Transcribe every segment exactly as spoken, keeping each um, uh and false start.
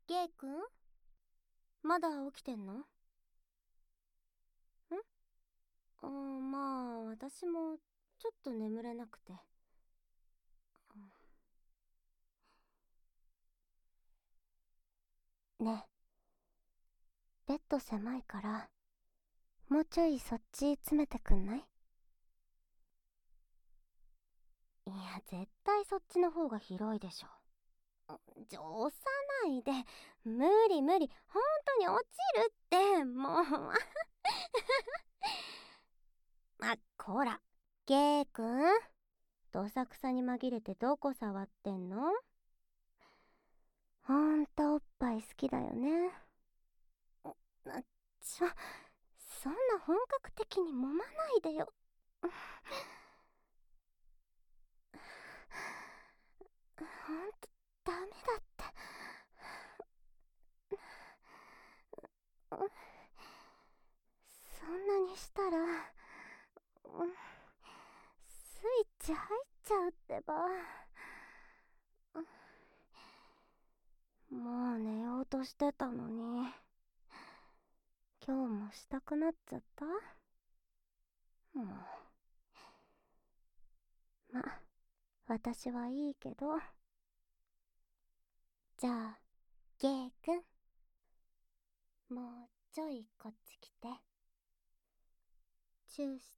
ゲイくん、まだ起きてんの？んあーまあ、私もちょっと眠れなくて。ねえ、ベッド狭いから、もうちょいそっち詰めてくんない？いや、絶対そっちの方が広いでしょ。ちょ、押さないで。無理無理。本当に落ちるって、もう。あ、こら。ゲイくん、どさくさに紛れてどこ触ってんの？ほんとおっぱい好きだよね。あ、ちょ、そんな本格的に揉まないでよ。ほんとダメだって。そんなにしたら、スイッチ入っちゃうってば。もう寝ようとしてたのに、今日もしたくなっちゃった？もう。ま、私はいいけど。じゃあ、ゲイくん、もうちょいこっち来て。チューして。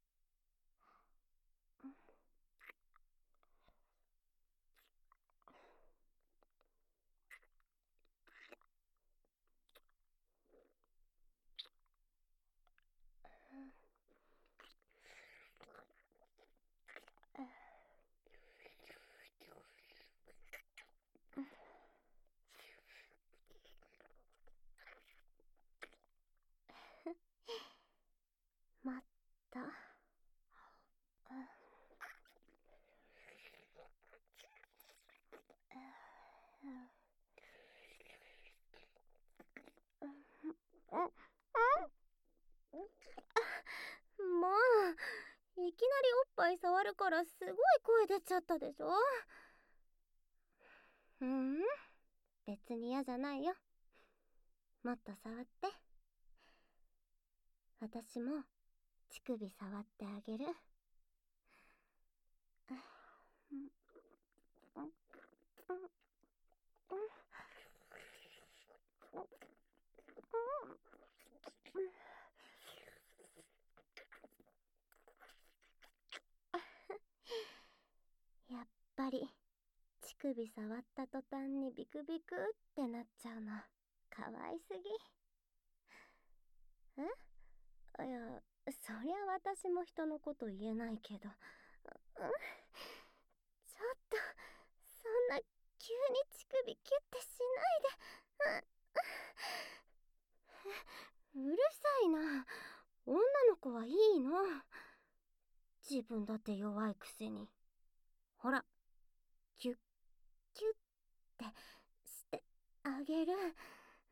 まった。もう、いきなりおっぱい触るからすごい声出ちゃったでしょ。うん、別に嫌じゃないよ。もっと触って。私も乳首触ってあげる。やっぱり乳首触った途端にビクビクってなっちゃうのかわいすぎ。え？いや、そりゃ私も人のこと言えないけど、うん、ちょっとそんな急に乳首キュッてしないで。う、うるさいな。女の子はいいの。自分だって弱いくせに。ほら、キュッキュッってしてあげる。うん、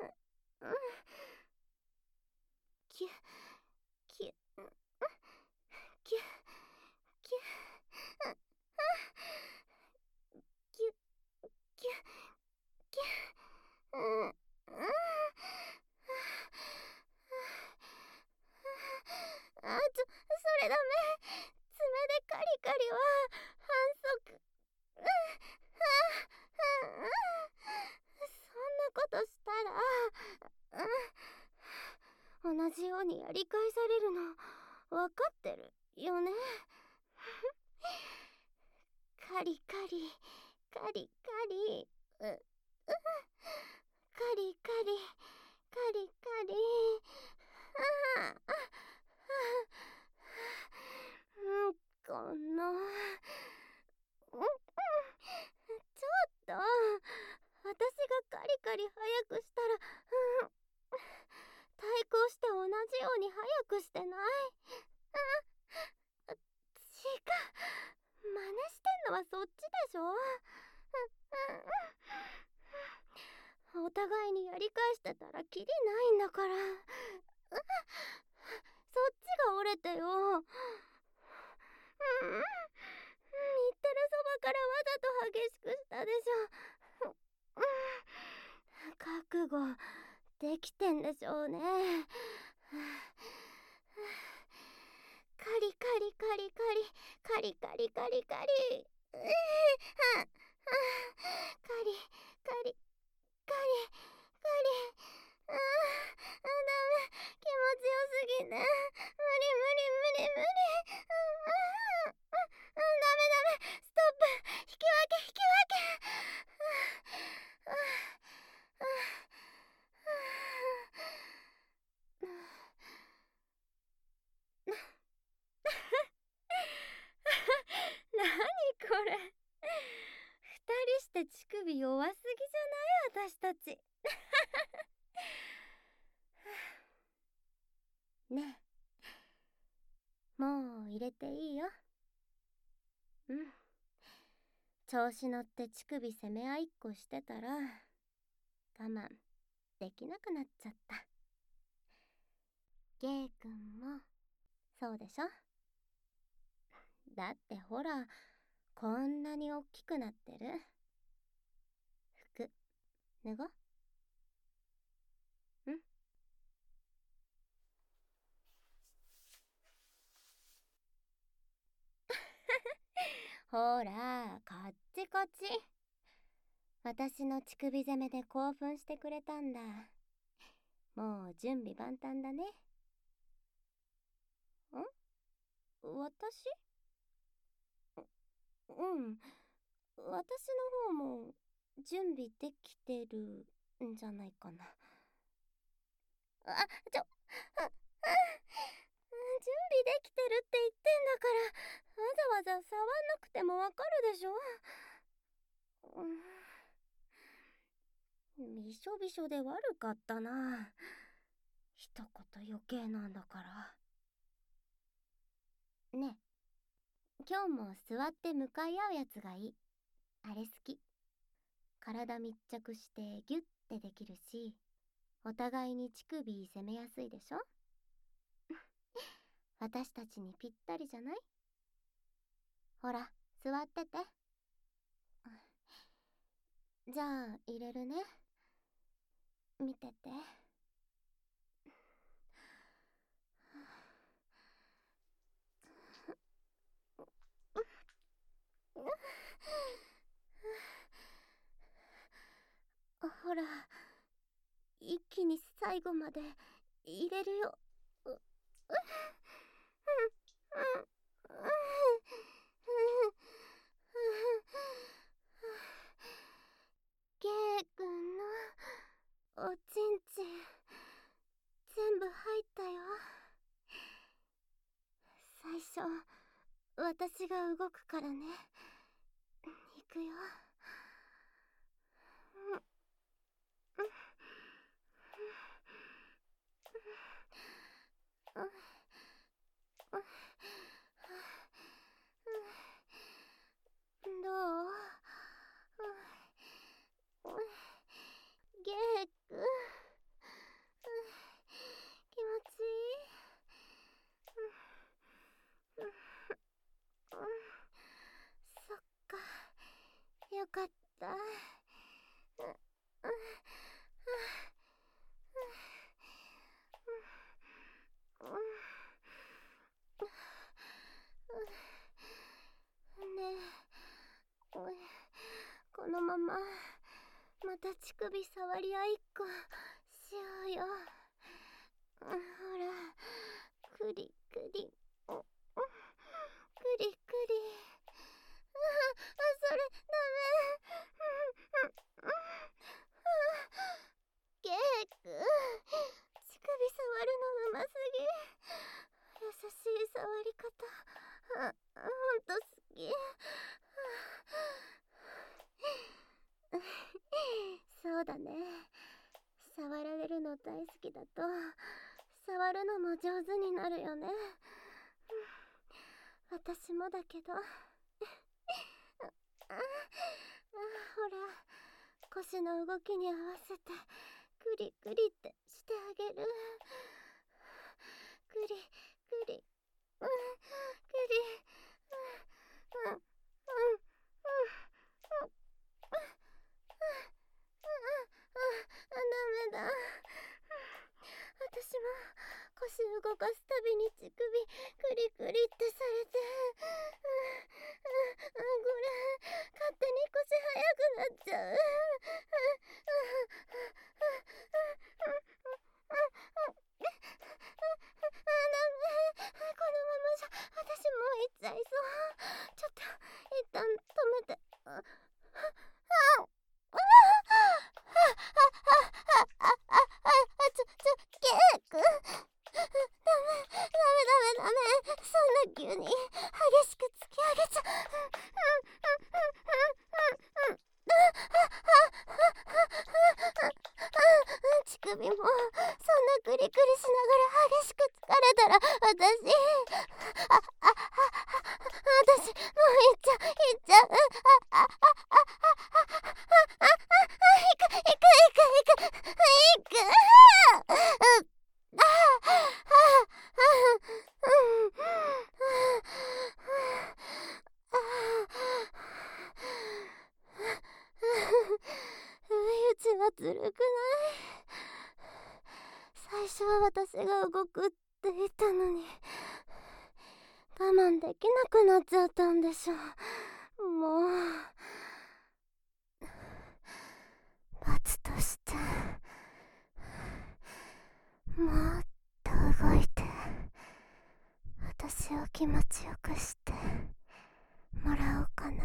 キュッキュッキュッキュッキュッキュッキュッ、うんうん、あ、ちょ、それダメ。爪でカリカリは反則。うん、うん、うん、そんなことしたら、うん、同じようにやり返されるの分かってるよね。カリカリカリカリ、う、うん、カリカリカリカリ、ああ、うん、この、うん、うん、ちょっと、私がカリカリ早くしたら、うん、対抗して同じように早くしてない？うん、違う。真似してんのはそっちでしょ。うん、お互いにやり返してたらキリないんだから。うん、そっちが折れてよ。うん、言ってるそばからわざと激しくしたでしょ。うん、 覚悟できてんでしょうね。カリカリカリカリカリカリカリカリカリカリカリカリカリ、あー、ダメ、気持ちよすぎて無理無理無理無理、あー、あー、ダメダメ、ストップ、引き分け引き分け、あー、あー、あー、なにこれ、二人して乳首弱すぎじゃない？私たち。ねえ、もう入れていいよ。うん、調子乗って乳首攻め合いっこしてたら我慢できなくなっちゃった。ゲイくんもそうでしょ？だってほら、こんなにおっきくなってる。服脱ごう。うん。ほら、こっちこっち。私の乳首攻めで興奮してくれたんだ。もう準備万端だね。ん？私？うん。私の方も準備できてるんじゃないかな。あ、ちょ、あ、あ、準備できてるって言ってんだから、わざわざ触んなくてもわかるでしょ。うん、びしょびしょで悪かったな。一言余計なんだから。ねえ、今日も座って向かい合うやつがいい。あれ好き。体密着してギュッてできるし、お互いに乳首攻めやすいでしょ。私たちにぴったりじゃない？ほら、座ってて。じゃあ入れるね。見てて。ほら、一気に最後まで入れるよ。う、う、うん、うん、うん、ゲイくんのおちんちん全部入ったよ。最初私が動くからね。いくよ。うん、うん、うん、どう？ゲイくん、気持ちいい？そっか、よかった。ねえ、このまままた乳首触り合いっこしようよ。ほら、クリクリ、クリクリ。あ、それダメ。ゲイくん、乳首触るのうますぎ。優しい触り方、あ、ほんと好き。そうだね。触られるの大好きだと触るのも上手になるよね。私もだけど。ああ、ほら、腰の動きに合わせてクリクリってしてあげる。クリクリ、うん、クリ、うん、うん、うん、うん、うん、うん、うん、 ずるくない？最初は私が動くって言ったのに我慢できなくなっちゃったんでしょ。もう罰としてもっと動いて私を気持ちよくしてもらおうかな。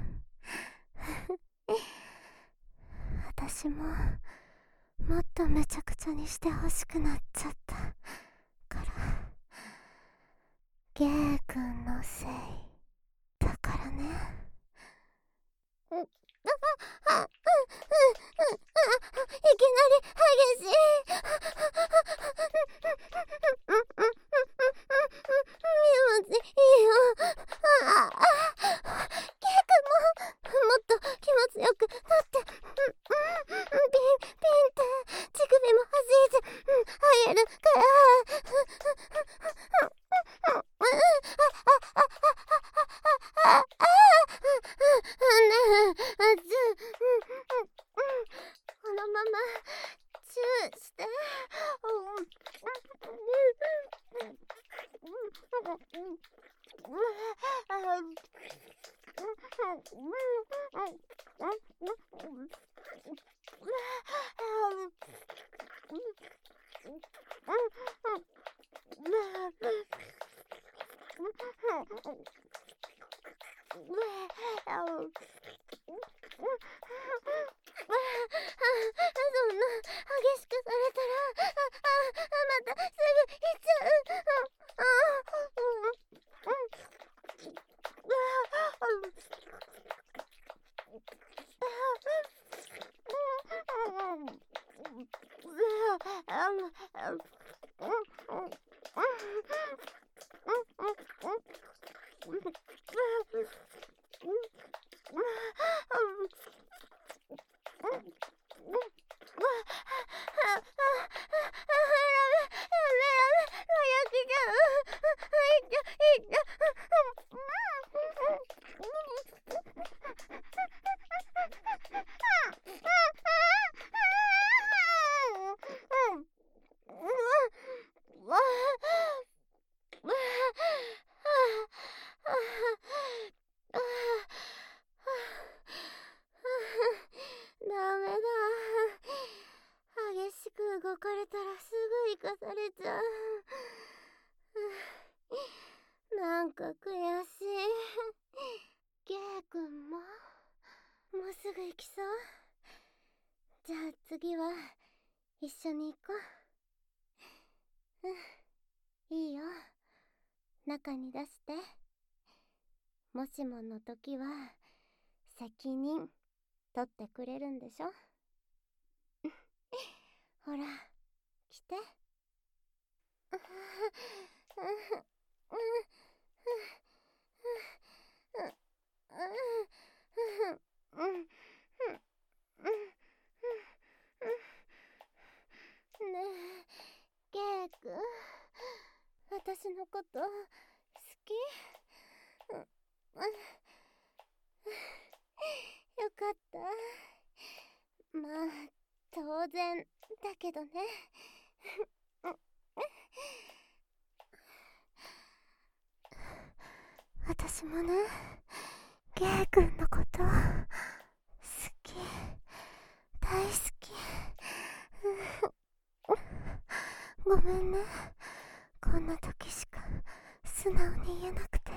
私ももっとめちゃくちゃにしてほしくなっちゃったからゲイ君のせいだからね。うん、あ、あ、うん、うん、うん、いきなり激しい。気持ちいいよ。ああ、ケイ君ももっと気持ちよくなって、ピンピンって乳首も弾いて入るからこのままチューして。そんな激しくされたら、ああ、またすぐ行っちゃう。あ動かれたらすぐ生かされちゃう。なんか悔しい。ゲイ君ももうすぐ行きそう。じゃあ次は一緒に行こう。うん、いいよ。中に出して。もしもの時は責任取ってくれるんでしょ。ほら来て。ねえゲイ君、私のこと好き？よかった。まあ当然だけどね。私もね、ゲイ君のこと好き、大好き。ごめんね、こんな時しか素直に言えなくて。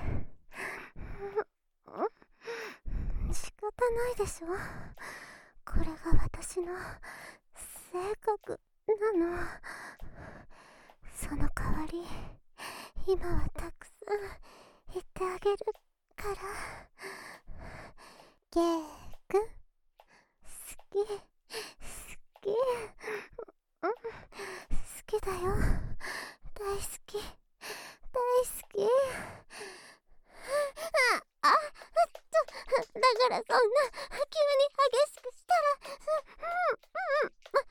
仕方ないでしょ。これが私の性格なの。その代わり今はたくさん言ってあげるから。ゲイ君好き好き、うん、好きだよ、大好き大好き。ああ、だからそんな急に激しくしたら、うんうん、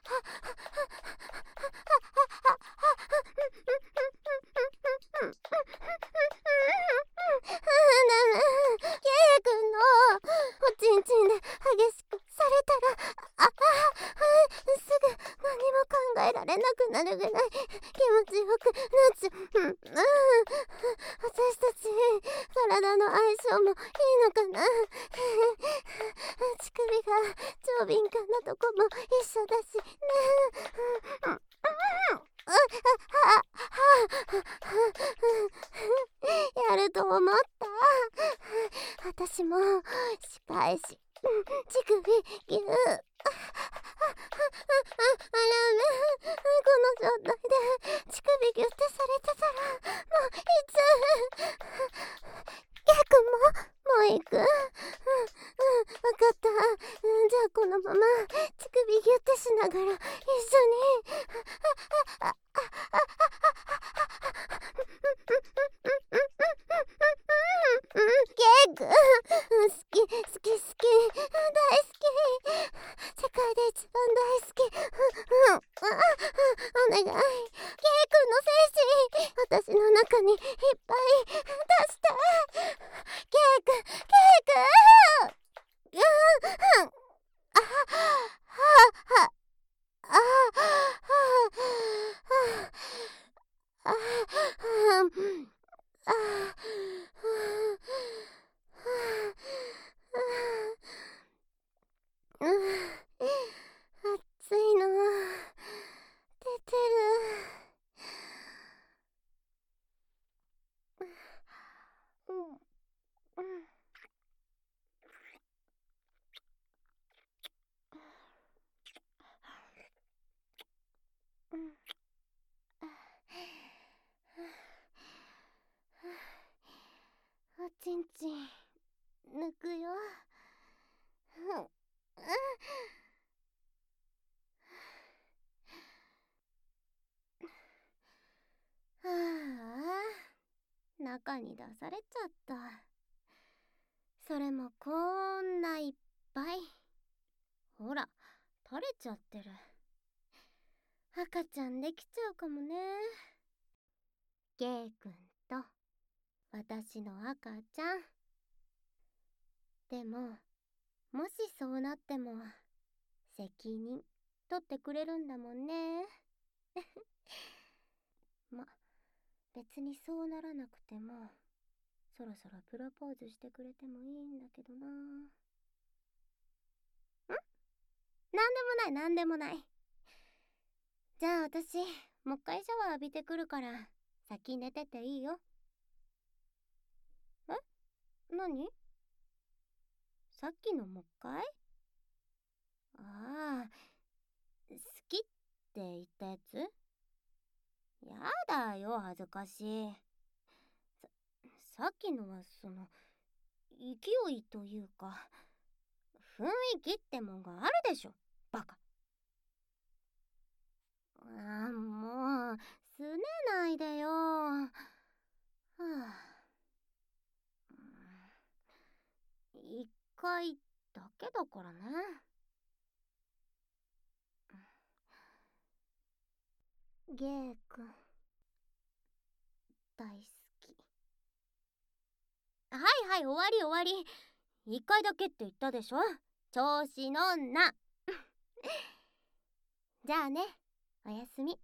ケイ君のおちんちんで激しくされたら、ああ、 なるぐらい気持ちよくなっちゃう。うん、うん、私たち体の相性もいいのかな。乳首が超敏感なとこも一緒だしね。うん、うん、やると思った。私も仕返し乳首ぎゅー。あらめ、この状態で乳首ギュってされてたらもういつゲイ君ももう行く。うん、うん、わかった。うん、じゃあこのまま乳首ギュってしながら一緒にゲイ君、好き好き好き、大好き、世界で一番大好き。うん、うん、お願い、ゲイ君の精子私の中にいっぱい出して。ゲイ君、ゲイ君、うん、うん、あははああああ暑いの出てる。うんうんうんおちんちん抜くよ。うんうんはあ、中に出されちゃった。それもこんないっぱい。ほら、垂れちゃってる。赤ちゃんできちゃうかもね。ゲイ君と私の赤ちゃん。でも、もしそうなっても責任取ってくれるんだもんね。ま、別にそうならなくてもそろそろプロポーズしてくれてもいいんだけどな。ん？なんでもない、なんでもない。じゃあ私もう一回シャワー浴びてくるから先寝てていいよ。え？何？さっきのもう一回？ああ、好きって言ったやつ？やだよ、恥ずかしい。さ、さっきのはその勢いというか雰囲気ってもんがあるでしょ、バカ。ああ、もうすねないでよ。はあ、一回だけだからね。ゲイ君大好き。はいはい、終わり終わり。一回だけって言ったでしょ、調子乗んな。じゃあね、おやすみ。